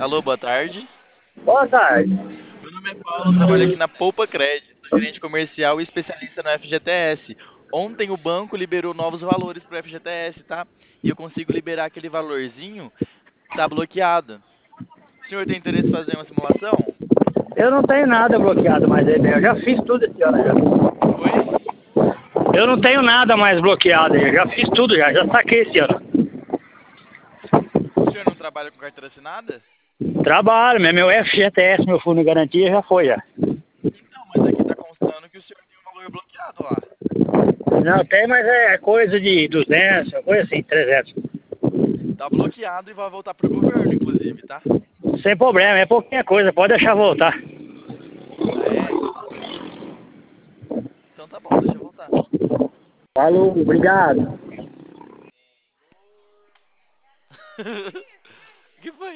Alô, boa tarde. Boa tarde. Meu nome é Paulo, eu trabalho aqui na Poupa Crédito, sou gerente comercial e especialista no FGTS. Ontem o banco liberou novos valores para o FGTS, tá? E eu consigo liberar aquele valorzinho que tá bloqueado. O senhor tem interesse em fazer uma simulação? Eu não tenho nada bloqueado mais aí, né? Eu já fiz tudo esse ano já. Oi? Eu não tenho nada mais bloqueado aí. Eu já fiz tudo já saquei esse ano. O senhor não trabalha com carteira assinada? Trabalho, meu FGTS, meu fundo de garantia já foi já. Então, mas aqui tá constando que o senhor tem um valor bloqueado lá. Não tem, mas é coisa de 200, coisa assim, 300. Tá bloqueado e vai voltar pro governo, inclusive, tá? Sem problema, é pouquinha coisa, pode deixar voltar. Ah, é? Então tá bom, deixa eu voltar. Falou, obrigado. Que foi?